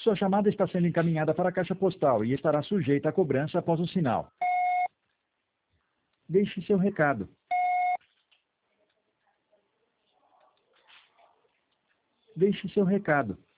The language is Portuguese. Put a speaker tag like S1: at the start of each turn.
S1: Sua chamada está sendo encaminhada para a caixa postal e estará sujeita a cobrança após o sinal. Deixe seu recado. Deixe seu recado.